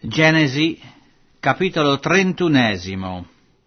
Genesi, capitolo 31.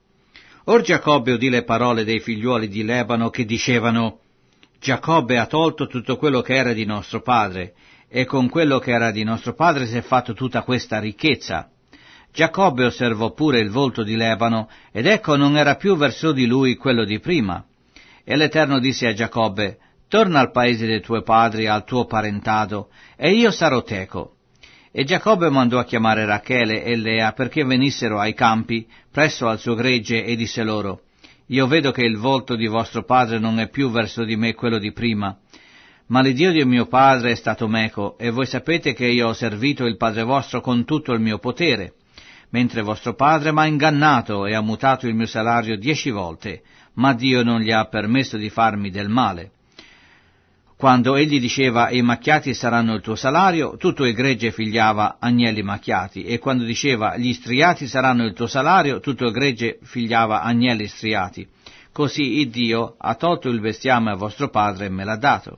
Or Giacobbe udì le parole dei figliuoli di Lebano che dicevano: Giacobbe ha tolto tutto quello che era di nostro padre, e con quello che era di nostro padre si è fatto tutta questa ricchezza. Giacobbe osservò pure il volto di Lebano, ed ecco non era più verso di lui quello di prima. E l'Eterno disse a Giacobbe: Torna al paese dei tuoi padri, al tuo parentado, e io sarò teco. E Giacobbe mandò a chiamare Rachele e Lea perché venissero ai campi presso al suo gregge e disse loro: Io vedo che il volto di vostro padre non è più verso di me quello di prima, ma l'Iddio di mio padre è stato meco, e voi sapete che io ho servito il padre vostro con tutto il mio potere, mentre vostro padre m'ha ingannato e ha mutato il mio salario 10 volte, ma Dio non gli ha permesso di farmi del male. Quando egli diceva i macchiati saranno il tuo salario, tutto il gregge figliava agnelli macchiati, e quando diceva gli striati saranno il tuo salario, tutto il gregge figliava agnelli striati. Così il Dio ha tolto il bestiame a vostro padre e me l'ha dato.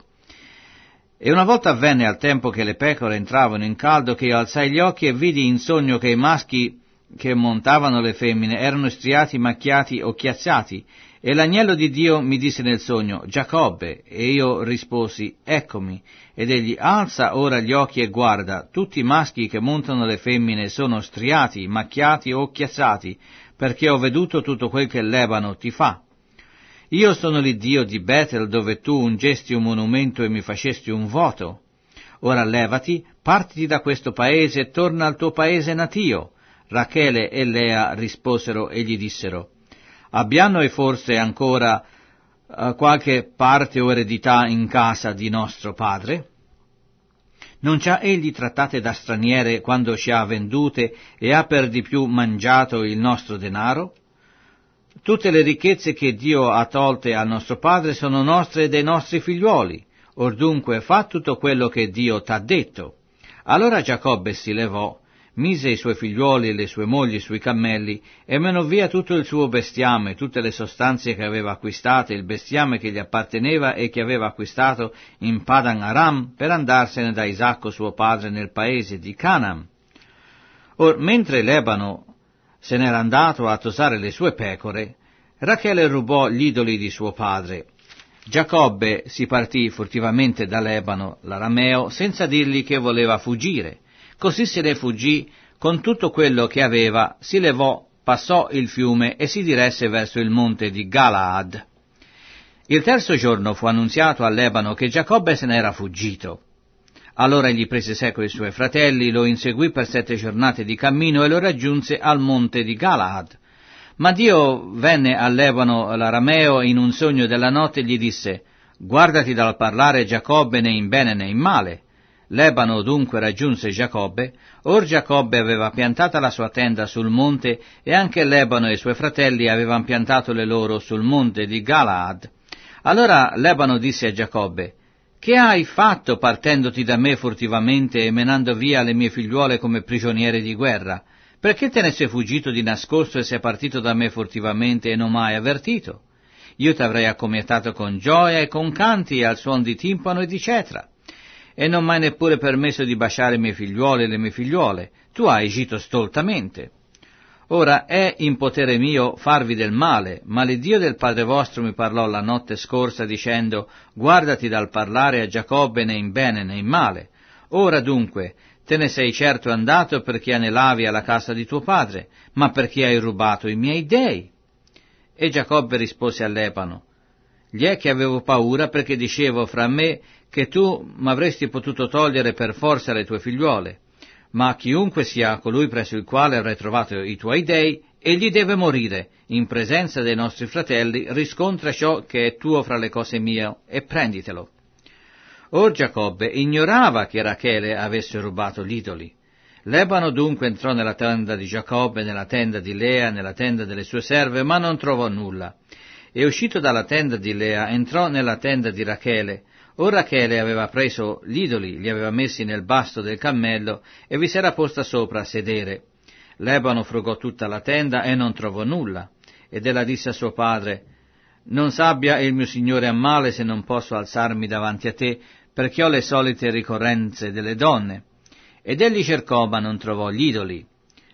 E una volta avvenne al tempo che le pecore entravano in caldo, che io alzai gli occhi e vidi in sogno che i maschi che montavano le femmine erano striati, macchiati o chiazzati. E l'agnello di Dio mi disse nel sogno: Giacobbe. E io risposi: Eccomi. Ed egli: Alza ora gli occhi e guarda, tutti i maschi che montano le femmine sono striati, macchiati o chiazzati, perché ho veduto tutto quel che Lebano ti fa. Io sono l'Iddio di Betel, dove tu ungesti un monumento e mi facesti un voto. Ora levati, partiti da questo paese e torna al tuo paese natio. Rachele e Lea risposero e gli dissero: Abbiamo noi forse ancora qualche parte o eredità in casa di nostro padre? Non ci ha egli trattate da straniere quando ci ha vendute e ha per di più mangiato il nostro denaro? Tutte le ricchezze che Dio ha tolte al nostro padre sono nostre e dei nostri figliuoli. Or dunque fa tutto quello che Dio t'ha detto. Allora Giacobbe si levò, mise i suoi figliuoli e le sue mogli sui cammelli e menò via tutto il suo bestiame, tutte le sostanze che aveva acquistate, il bestiame che gli apparteneva e che aveva acquistato in Padan Aram, per andarsene da Isacco suo padre nel paese di Canaan. Or, mentre Lebano se n'era andato a tosare le sue pecore, Rachele rubò gli idoli di suo padre. Giacobbe si partì furtivamente da Lebano, l'arameo, senza dirgli che voleva fuggire. Così se ne fuggì con tutto quello che aveva, si levò, passò il fiume e si diresse verso il monte di Galaad. Il terzo giorno fu annunziato a Lebano che Giacobbe se n'era fuggito. Allora egli prese seco i suoi fratelli, lo inseguì per 7 giornate di cammino e lo raggiunse al monte di Galaad. Ma Dio venne a Lebano l'arameo in un sogno della notte e gli disse: Guardati dal parlare Giacobbe né in bene né in male. Lebano dunque raggiunse Giacobbe. Or Giacobbe aveva piantata la sua tenda sul monte e anche Lebano e i suoi fratelli avevano piantato le loro sul monte di Galaad. Allora Lebano disse a Giacobbe: Che hai fatto partendoti da me furtivamente e menando via le mie figliuole come prigioniere di guerra? Perché te ne sei fuggito di nascosto e sei partito da me furtivamente e non m'hai avvertito? Io t'avrei accomiatato con gioia e con canti e al suon di timpano e di cetra. E non m'hai neppure permesso di baciare i miei figliuoli e le mie figliuole. Tu hai agito stoltamente. Ora è in potere mio farvi del male, ma l'Iddio del Padre vostro mi parlò la notte scorsa dicendo: Guardati dal parlare a Giacobbe né in bene né in male. Ora dunque te ne sei certo andato perché anelavi alla casa di tuo padre, ma perché hai rubato i miei dei. E Giacobbe rispose a Lebano: Gli è che avevo paura perché dicevo fra me che tu m'avresti potuto togliere per forza le tue figliuole. Ma chiunque sia colui presso il quale avrai trovato i tuoi dei, egli deve morire. In presenza dei nostri fratelli riscontra ciò che è tuo fra le cose mie e prenditelo. Or Giacobbe ignorava che Rachele avesse rubato gli idoli. Lebano dunque entrò nella tenda di Giacobbe, nella tenda di Lea, nella tenda delle sue serve, ma non trovò nulla. E uscito dalla tenda di Lea, entrò nella tenda di Rachele. Or Rachele aveva preso gli idoli, li aveva messi nel basto del cammello e vi s'era posta sopra a sedere. Lebano frugò tutta la tenda e non trovò nulla. Ed ella disse a suo padre: Non s'abbia il mio signore a male se non posso alzarmi davanti a te, perché ho le solite ricorrenze delle donne. Ed egli cercò ma non trovò gli idoli.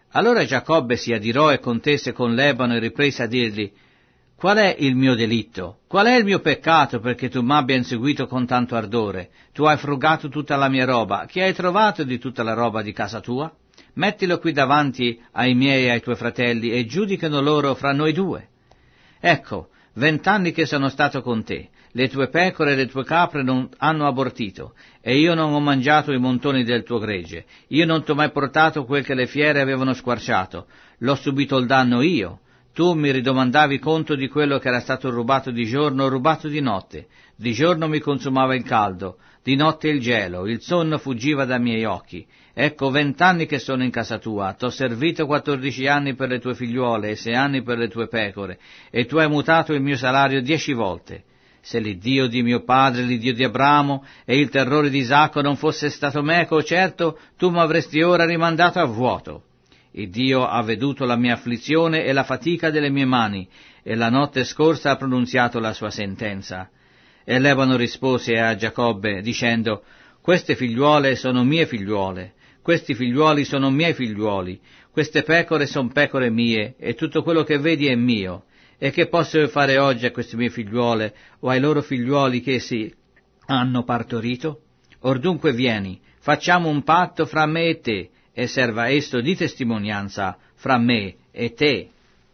Allora Giacobbe si adirò e contese con Lebano e riprese a dirgli: qual è il mio delitto? Qual è il mio peccato perché tu m'abbia inseguito con tanto ardore? Tu hai frugato tutta la mia roba. Che hai trovato di tutta la roba di casa tua? Mettilo qui davanti ai miei e ai tuoi fratelli e giudicano loro fra noi due. Ecco, 20 anni che sono stato con te, le tue pecore e le tue capre non hanno abortito, e io non ho mangiato i montoni del tuo gregge. Io non t'ho mai portato quel che le fiere avevano squarciato. L'ho subito il danno io. Tu mi ridomandavi conto di quello che era stato rubato di giorno o rubato di notte. Di giorno mi consumava il caldo, di notte il gelo, il sonno fuggiva dai miei occhi. Ecco, 20 anni che sono in casa tua, t'ho servito 14 anni per le tue figliuole e 6 anni per le tue pecore, e tu hai mutato il mio salario 10 volte. Se l'Iddio di mio padre, l'Iddio di Abramo e il terrore di Isacco non fosse stato meco, certo tu m'avresti ora rimandato a vuoto. Il Dio ha veduto la mia afflizione e la fatica delle mie mani, e la notte scorsa ha pronunziato la sua sentenza. E Lebano rispose a Giacobbe, dicendo: queste figliuole sono mie figliuole, questi figliuoli sono miei figliuoli, queste pecore son pecore mie, e tutto quello che vedi è mio. E che posso fare oggi a queste mie figliuole, o ai loro figliuoli che si hanno partorito? Or dunque vieni, facciamo un patto fra me e te, e serva esso di testimonianza fra me e te.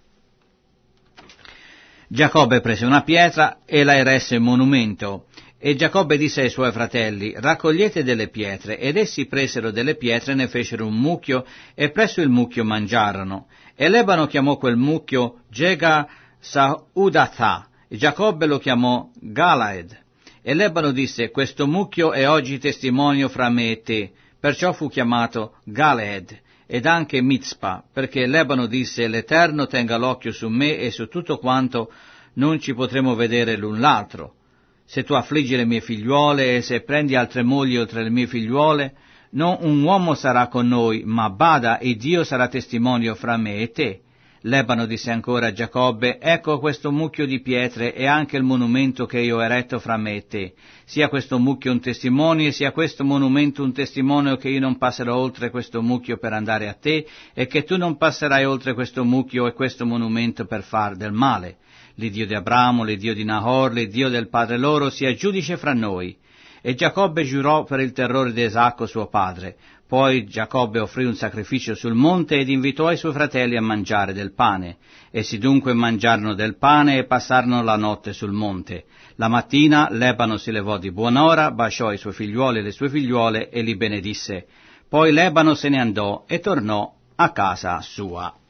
Giacobbe prese una pietra e la eresse in monumento, e Giacobbe disse ai suoi fratelli: raccogliete delle pietre, ed essi presero delle pietre e ne fecero un mucchio, e presso il mucchio mangiarono. E Lebano chiamò quel mucchio Gega Saudatha, e Giacobbe lo chiamò Galaed. E Lebano disse: questo mucchio è oggi testimonio fra me e te. Perciò fu chiamato Galeed, ed anche Mizpa, perché Lebano disse: l'Eterno tenga l'occhio su me e su tutto quanto non ci potremo vedere l'un l'altro. Se tu affliggi le mie figliuole e se prendi altre mogli oltre le mie figliuole, non un uomo sarà con noi, ma bada, e Dio sarà testimonio fra me e te. Lebano disse ancora a Giacobbe: ecco questo mucchio di pietre e anche il monumento che io ho eretto fra me e te. Sia questo mucchio un testimonio e sia questo monumento un testimonio che io non passerò oltre questo mucchio per andare a te, e che tu non passerai oltre questo mucchio e questo monumento per far del male. L'Iddio di Abramo, l'Iddio di Nahor, l'Iddio del padre loro sia giudice fra noi. E Giacobbe giurò per il terrore di Isacco suo padre. Poi Giacobbe offrì un sacrificio sul monte ed invitò i suoi fratelli a mangiare del pane. Essi dunque mangiarono del pane e passarono la notte sul monte. La mattina Lebano si levò di buon'ora, baciò i suoi figliuoli e le sue figliuole e li benedisse. Poi Lebano se ne andò e tornò a casa sua.